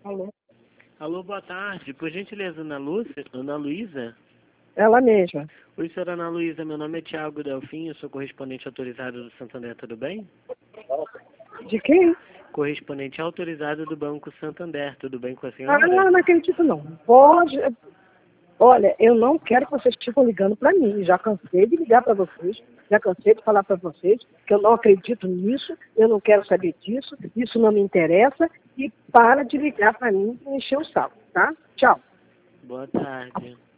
Alô? Alô, boa tarde. Por gentileza, Ana Luísa? Ela mesma. Oi, senhora Ana Luísa. Meu nome é Tiago Delfim, eu sou correspondente autorizado do Santander, tudo bem? De quem? Correspondente autorizado do Banco Santander, tudo bem com a Ah, senhora? não acredito não. Pode. Olha, eu não quero que vocês ficam ligando para mim. Já cansei de ligar para vocês, já cansei de falar para vocês que eu não acredito nisso, eu não quero saber disso, isso não me interessa e para de ligar para mim e encher o saco, tá? Tchau. Boa tarde.